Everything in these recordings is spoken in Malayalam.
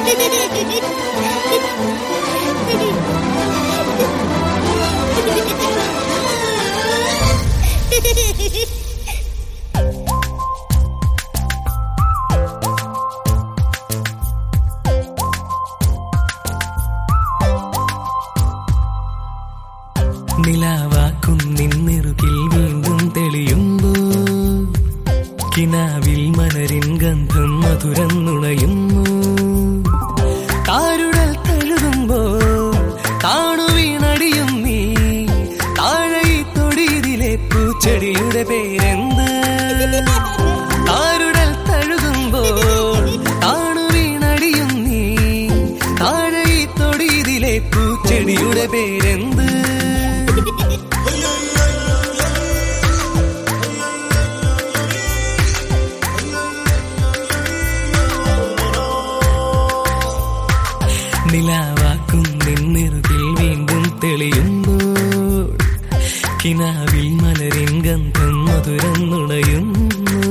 നിലാവാക്കും നിന്നിറുകിൽ വീണ്ടും തെളിയുമ്പോ കിനാവിൽ മലരിൻ ഗന്ധം മധുരം നുണയുന്നു. താരുടൽ തഴുകുമ്പോ താണു വീണടിയും നീ. താഴെ തൊടിയിലെ പൂച്ചെടിയുടെ പേരെന്ത്? താരുടൽ തഴുകുമ്പോൾ താണു വീണടിയും നീ. താഴെ തൊടിയിലെ പൂച്ചെടിയുടെ പേരെന്ത്? നിലാവാക്കും നിന്നിറുകിൽ വീണ്ടും തെളിയുമ്പോൾ കിനാവിൽ മലരിൻ ഗന്ധം മധുരം നുണയുന്നു.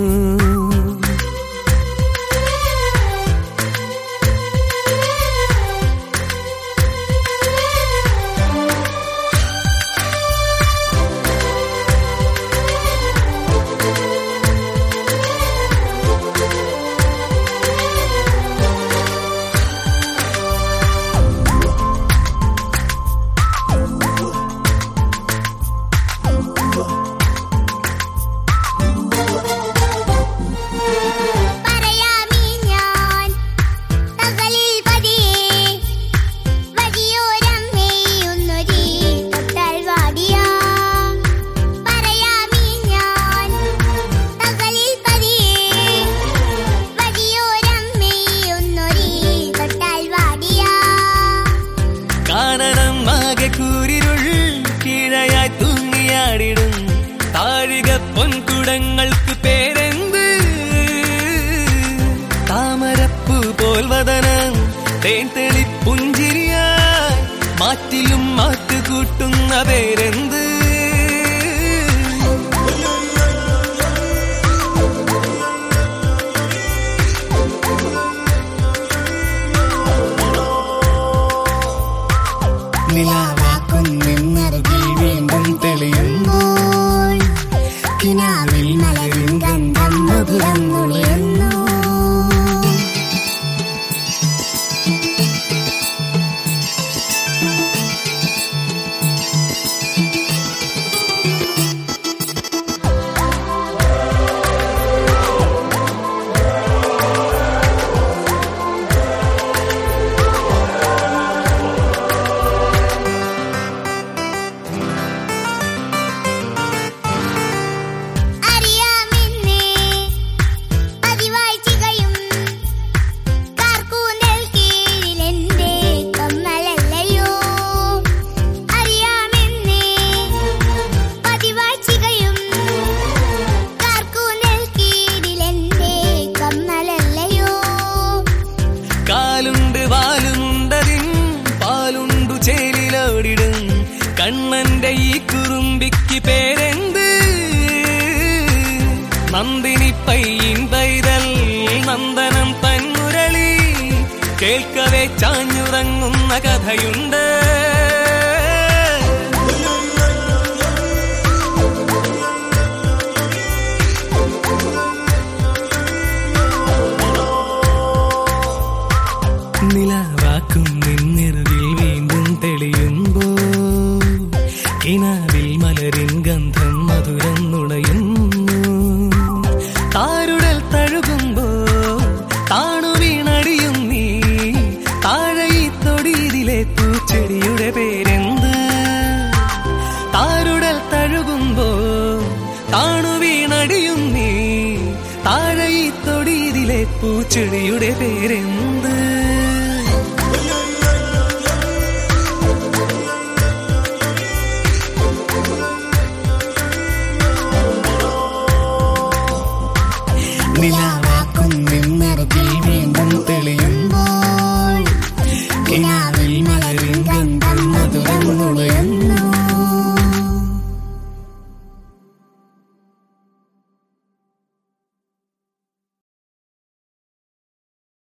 കീഴയായി തൂങ്ങിയാടിടും താഴിക പൊൻകുടങ്ങൾക്ക് പേരെന്ത്? താമരപ്പൂ പോൽ വദനം തേൻ തെളി പുഞ്ചിരിയായി മാറ്റിലും മാറ്റുകൂട്ടുന്ന പേരെന്ത്? നിലാവാക്കും നിന്നറുകിൽ വീണ്ടും തെളിയുമ്പോൾ കിനാവിൽ മലരിൻ ഗന്ധം മധുരം നുണയുന്നു. കണ്ണന്റെ ഈ കുറുമ്പിക്ക് പേരെന്ത്? നന്ദിനി പയ്യൻ പൈതൽ നന്ദനം തന്മുരളി കേൾക്കവേ ചാഞ്ഞുറങ്ങുന്ന കഥയുണ്ട്. നിലാവാക്കും നിന്നിറുകിൽ വീണ്ടും തെളിയുമ്പോ കിനാവിൽ മലരിൻ ഗന്ധം മധുരം നുണയുന്നു. താരുടൽ തഴുകുമ്പോ താണു വീണടിയും നീ. താഴെ തൊടിയിലെ പൂച്ചെടിയുടെ പേരെന്ത്? താരുടൽ തഴുകുമ്പോ താണു വീണടിയും നീ. താഴെ തൊടിയിലെ പൂച്ചെടിയുടെ പേരെന്ത്?